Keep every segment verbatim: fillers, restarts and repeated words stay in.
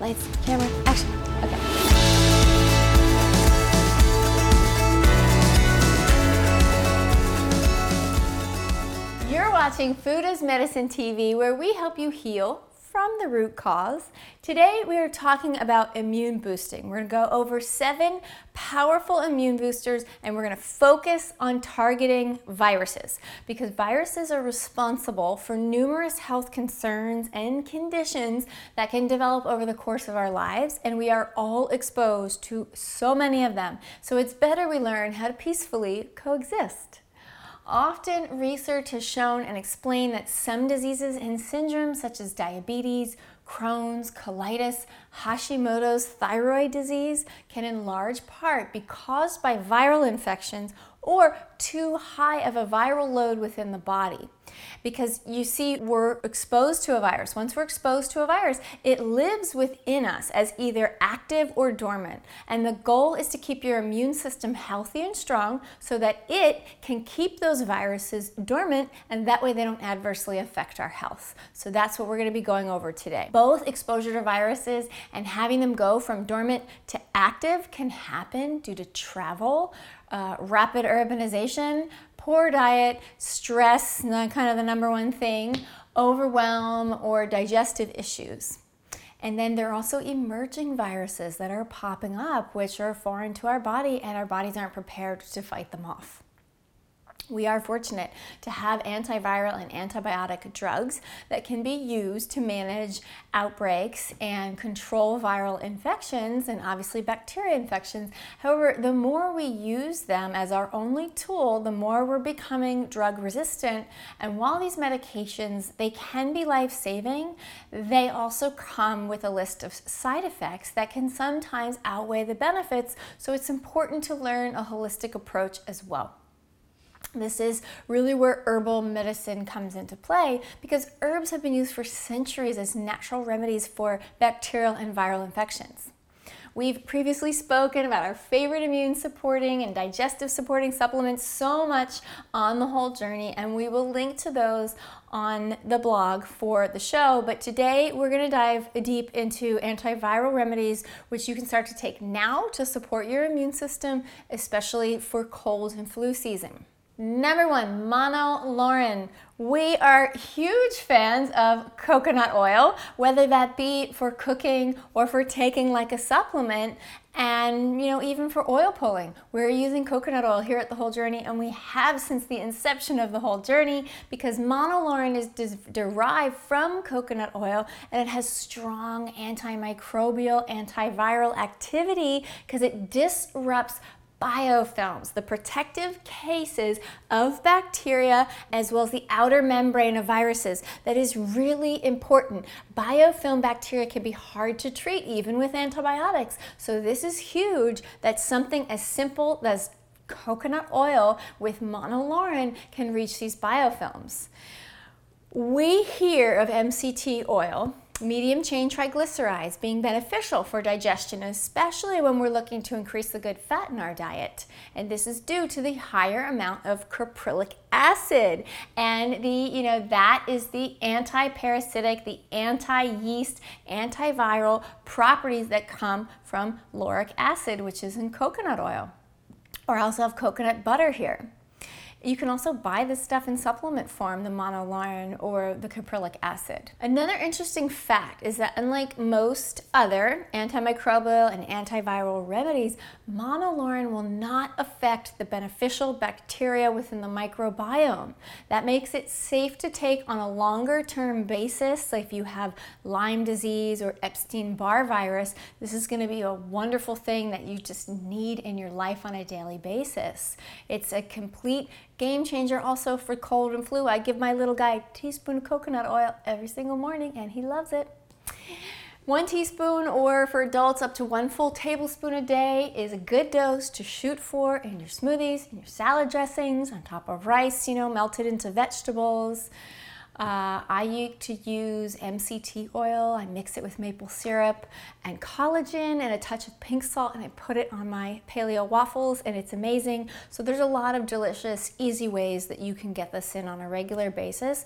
Lights, camera, action. Okay. You're watching Food as Medicine T V, where we help you heal from the root cause. Today we are talking about immune boosting. We're going to go over seven powerful immune boosters, and we're going to focus on targeting viruses, because viruses are responsible for numerous health concerns and conditions that can develop over the course of our lives, and we are all exposed to so many of them. So it's better we learn how to peacefully coexist. Often, research has shown and explained that some diseases and syndromes such as diabetes, Crohn's, colitis, Hashimoto's thyroid disease can in large part be caused by viral infections or too high of a viral load within the body. Because you see, we're exposed to a virus. Once we're exposed to a virus, it lives within us as either active or dormant. And the goal is to keep your immune system healthy and strong so that it can keep those viruses dormant, and that way they don't adversely affect our health. So that's what we're going to be going over today. Both exposure to viruses and having them go from dormant to active can happen due to travel, uh, rapid urbanization, poor diet, stress, kind of the number one thing, overwhelm, or digestive issues. And then there are also emerging viruses that are popping up, which are foreign to our body, and our bodies aren't prepared to fight them off. We are fortunate to have antiviral and antibiotic drugs that can be used to manage outbreaks and control viral infections and obviously bacteria infections. However, the more we use them as our only tool, the more we're becoming drug resistant. And while these medications, they can be life-saving, they also come with a list of side effects that can sometimes outweigh the benefits. So it's important to learn a holistic approach as well. This is really where herbal medicine comes into play, because herbs have been used for centuries as natural remedies for bacterial and viral infections. We've previously spoken about our favorite immune supporting and digestive supporting supplements so much on The Whole Journey, and we will link to those on the blog for the show. But today we're going to dive deep into antiviral remedies, which you can start to take now to support your immune system, especially for cold and flu season. Number one, monolaurin. We are huge fans of coconut oil, whether that be for cooking or for taking like a supplement, and you know, even for oil pulling. We're using coconut oil here at The Whole Journey, and we have since the inception of The Whole Journey, because monolaurin is des- derived from coconut oil, and it has strong antimicrobial, antiviral activity because it disrupts biofilms, the protective cases of bacteria, as well as the outer membrane of viruses. That is really important. Biofilm bacteria can be hard to treat even with antibiotics. So this is huge that something as simple as coconut oil with monolaurin can reach these biofilms. We hear of M C T oil, medium chain triglycerides, being beneficial for digestion, especially when we're looking to increase the good fat in our diet. And this is due to the higher amount of caprylic acid. And the, you know, that is the anti-parasitic, the anti-yeast, antiviral properties that come from lauric acid, which is in coconut oil. Or I also have coconut butter here. You can also buy this stuff in supplement form, the monolaurin or the caprylic acid. Another interesting fact is that unlike most other antimicrobial and antiviral remedies, monolaurin will not affect the beneficial bacteria within the microbiome. That makes it safe to take on a longer term basis. So if you have Lyme disease or Epstein-Barr virus, this is going to be a wonderful thing that you just need in your life on a daily basis. It's a complete game changer also for cold and flu. I give my little guy a teaspoon of coconut oil every single morning, and he loves it. One teaspoon, or for adults up to one full tablespoon a day, is a good dose to shoot for in your smoothies, in your salad dressings, on top of rice, you know, melted into vegetables. Uh, I like to use M C T oil. I mix it with maple syrup and collagen and a touch of pink salt, and I put it on my paleo waffles, and it's amazing. So there's a lot of delicious, easy ways that you can get this in on a regular basis.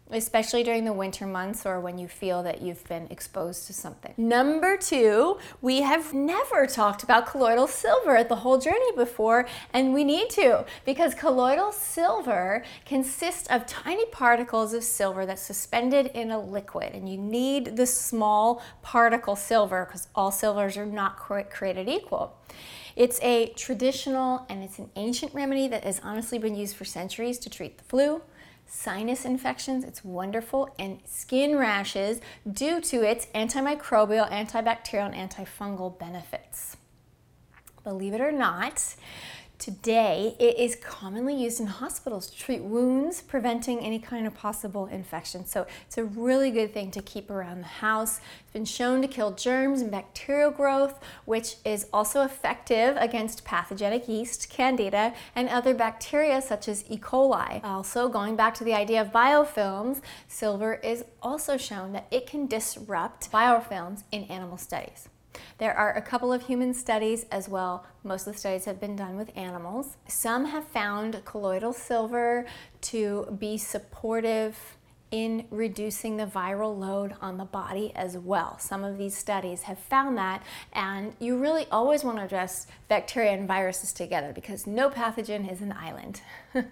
especially during the winter months or when you feel that you've been exposed to something. Number two, we have never talked about colloidal silver at the whole journey before, and we need to, because colloidal silver consists of tiny particles of silver that's suspended in a liquid, and you need the small particle silver because all silvers are not created equal. It's a traditional and it's an ancient remedy that has honestly been used for centuries to treat the flu, sinus infections, it's wonderful, and skin rashes due to its antimicrobial, antibacterial, and antifungal benefits. Believe it or not, today it is commonly used in hospitals to treat wounds, preventing any kind of possible infection. So it's a really good thing to keep around the house. It's been shown to kill germs and bacterial growth, which is also effective against pathogenic yeast, candida, and other bacteria such as E. coli. Also, going back to the idea of biofilms, silver is also shown that it can disrupt biofilms in animal studies. There are a couple of human studies as well. Most of the studies have been done with animals. Some have found colloidal silver to be supportive in reducing the viral load on the body as well. Some of these studies have found that, and you really always want to address bacteria and viruses together because no pathogen is an island.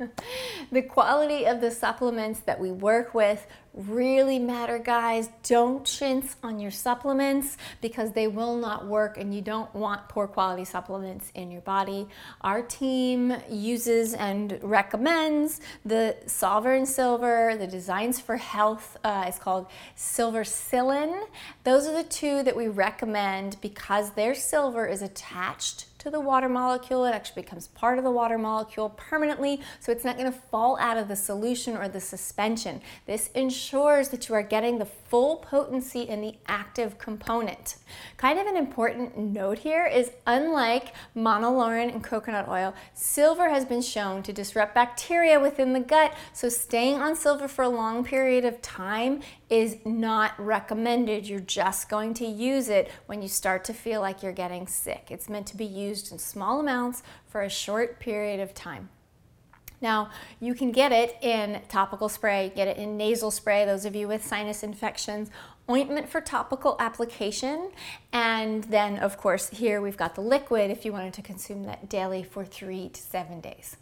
The quality of the supplements that we work with really matter, guys. Don't chintz on your supplements because they will not work, and you don't want poor quality supplements in your body. Our team uses and recommends the Solver Silver, the Designs for Health. Uh, it's called Silvercillin. Those are the two that we recommend because their silver is attached to the water molecule. It actually becomes part of the water molecule permanently, so it's not going to fall out of the solution or the suspension. This ensures that you are getting the full potency in the active component. Kind of an important note here is, unlike monolaurin and coconut oil, silver has been shown to disrupt bacteria within the gut, so staying on silver for a long period of time is not recommended. You're just going to use it when you start to feel like you're getting sick. It's meant to be used in small amounts for a short period of time. Now, you can get it in topical spray, get it in nasal spray, those of you with sinus infections, ointment for topical application, and then, of course, here we've got the liquid if you wanted to consume that daily for three to seven days.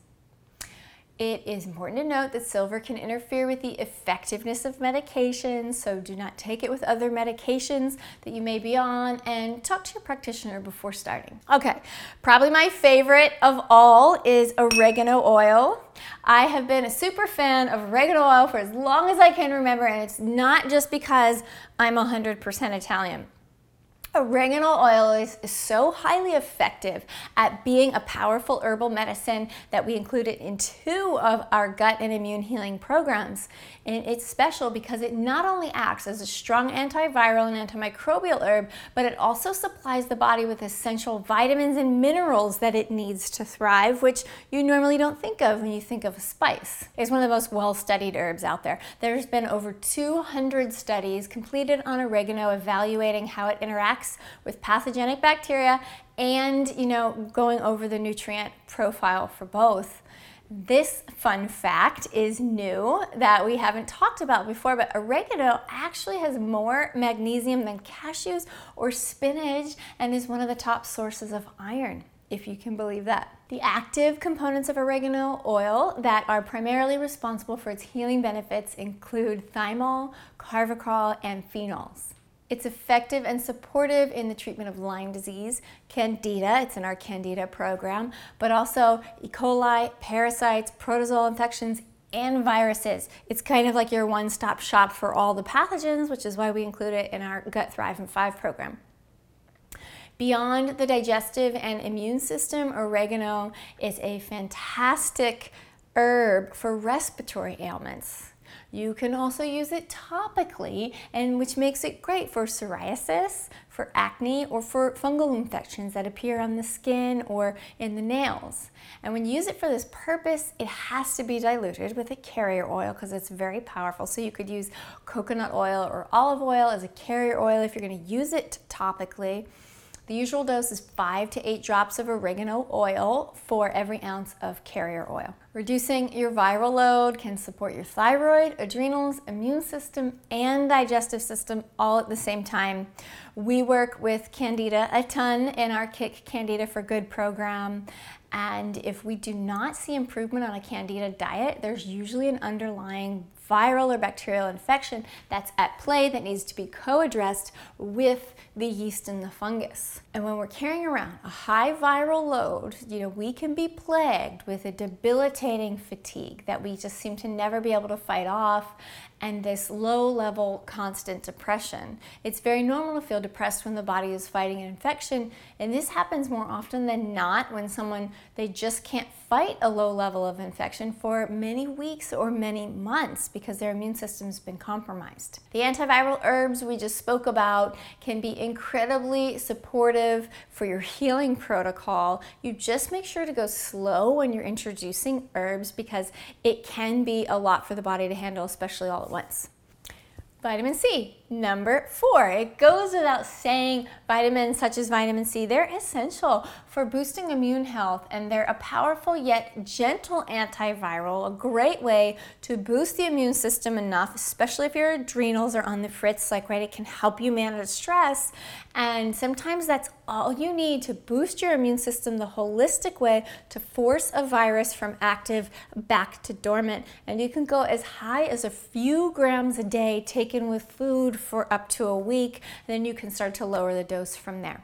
It is important to note that silver can interfere with the effectiveness of medications, so do not take it with other medications that you may be on, and talk to your practitioner before starting. Okay, probably my favorite of all is oregano oil. I have been a super fan of oregano oil for as long as I can remember, and it's not just because I'm one hundred percent Italian. Oregano oil is, is so highly effective at being a powerful herbal medicine that we include it in two of our gut and immune healing programs. And it's special because it not only acts as a strong antiviral and antimicrobial herb, but it also supplies the body with essential vitamins and minerals that it needs to thrive, which you normally don't think of when you think of a spice. It's one of the most well-studied herbs out there. There's been over two hundred studies completed on oregano evaluating how it interacts with pathogenic bacteria and, you know, going over the nutrient profile for both. This fun fact is new that we haven't talked about before, but oregano actually has more magnesium than cashews or spinach and is one of the top sources of iron, if you can believe that. The active components of oregano oil that are primarily responsible for its healing benefits include thymol, carvacrol, and phenols. It's effective and supportive in the treatment of Lyme disease, candida, it's in our candida program, but also E. coli, parasites, protozoal infections, and viruses. It's kind of like your one-stop shop for all the pathogens, which is why we include it in our Gut Thrive in five program. Beyond the digestive and immune system, oregano is a fantastic herb for respiratory ailments. You can also use it topically, and which makes it great for psoriasis, for acne, or for fungal infections that appear on the skin or in the nails. And when you use it for this purpose, it has to be diluted with a carrier oil because it's very powerful. So you could use coconut oil or olive oil as a carrier oil if you're going to use it topically. The usual dose is five to eight drops of oregano oil for every ounce of carrier oil. Reducing your viral load can support your thyroid, adrenals, immune system, and digestive system all at the same time. We work with Candida a ton in our Kick Candida for Good program. And if we do not see improvement on a Candida diet, there's usually an underlying viral or bacterial infection that's at play that needs to be co-addressed with the yeast and the fungus. And when we're carrying around a high viral load, you know, we can be plagued with a debilitating fatigue that we just seem to never be able to fight off, and this low-level constant depression. It's very normal to feel depressed when the body is fighting an infection, and this happens more often than not when someone, they just can't fight a low level of infection for many weeks or many months because their immune system's been compromised. The antiviral herbs we just spoke about can be incredibly supportive for your healing protocol. You just make sure to go slow when you're introducing herbs because it can be a lot for the body to handle, especially all at once. Vitamin C, number four. It goes without saying, vitamins such as vitamin C, they're essential for boosting immune health, and they're a powerful yet gentle antiviral, a great way to boost the immune system enough, especially if your adrenals are on the fritz, like, right, it can help you manage stress, and sometimes that's all you need to boost your immune system the holistic way to force a virus from active back to dormant. And you can go as high as a few grams a day taken with food for up to a week, and then you can start to lower the dose from there.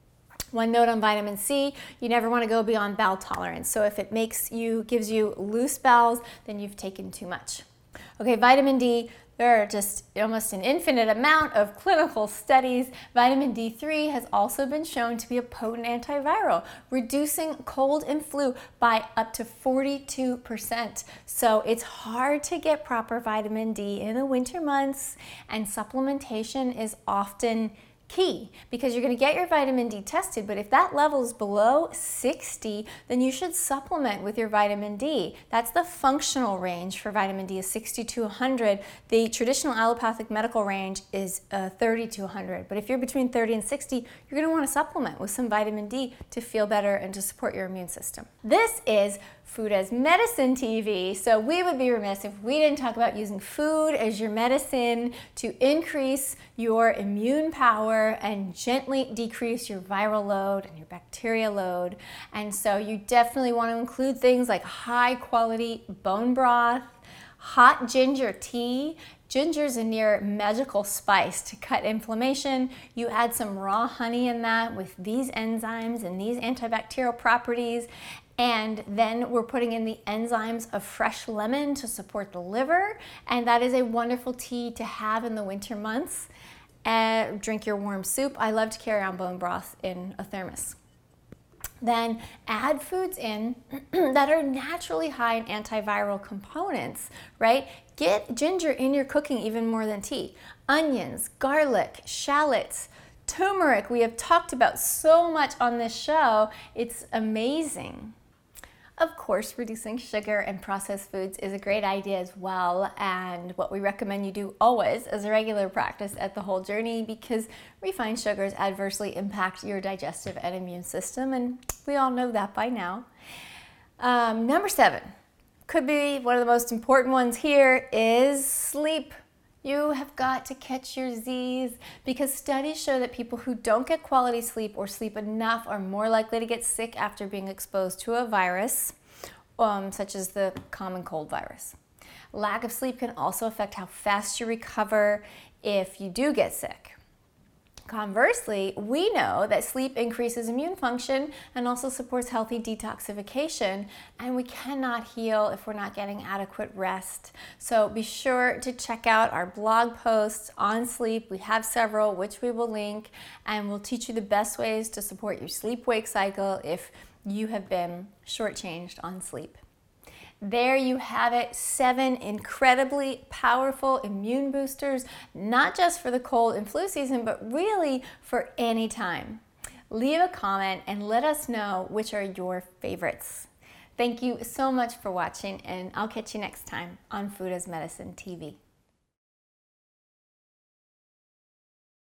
One note on vitamin C, you never want to go beyond bowel tolerance. So if it makes you, gives you loose bowels, then you've taken too much. Okay, vitamin D, there are just almost an infinite amount of clinical studies. Vitamin D three has also been shown to be a potent antiviral, reducing cold and flu by up to forty-two percent. So it's hard to get proper vitamin D in the winter months, and supplementation is often key because you're going to get your vitamin D tested, but if that level is below sixty, then you should supplement with your vitamin D. That's the functional range for vitamin D is sixty to one hundred. The traditional allopathic medical range is uh, thirty to one hundred. But if you're between thirty and sixty, you're going to want to supplement with some vitamin D to feel better and to support your immune system. This is Food as Medicine T V, so we would be remiss if we didn't talk about using food as your medicine to increase your immune power and gently decrease your viral load and your bacteria load. And so you definitely want to include things like high quality bone broth, hot ginger tea. Ginger is a near magical spice to cut inflammation. You add some raw honey in that with these enzymes and these antibacterial properties, and then we're putting in the enzymes of fresh lemon to support the liver, and that is a wonderful tea to have in the winter months. Uh, drink your warm soup. I love to carry on bone broth in a thermos. Then add foods in that are naturally high in antiviral components, right? Get ginger in your cooking even more than tea. Onions, garlic, shallots, turmeric. We have talked about so much on this show. It's amazing. Of course, reducing sugar and processed foods is a great idea as well, and what we recommend you do always as a regular practice at the Whole Journey, because refined sugars adversely impact your digestive and immune system, and we all know that by now. Um, number seven, could be one of the most important ones here, is sleep. You have got to catch your Z's, because studies show that people who don't get quality sleep or sleep enough are more likely to get sick after being exposed to a virus, um, such as the common cold virus. Lack of sleep can also affect how fast you recover if you do get sick. Conversely, we know that sleep increases immune function and also supports healthy detoxification, and we cannot heal if we're not getting adequate rest. So be sure to check out our blog posts on sleep. We have several, which we will link, and we'll teach you the best ways to support your sleep-wake cycle if you have been shortchanged on sleep. There you have it, seven incredibly powerful immune boosters, not just for the cold and flu season, but really for any time. Leave a comment and let us know which are your favorites. Thank you so much for watching, and I'll catch you next time on Food as Medicine T V.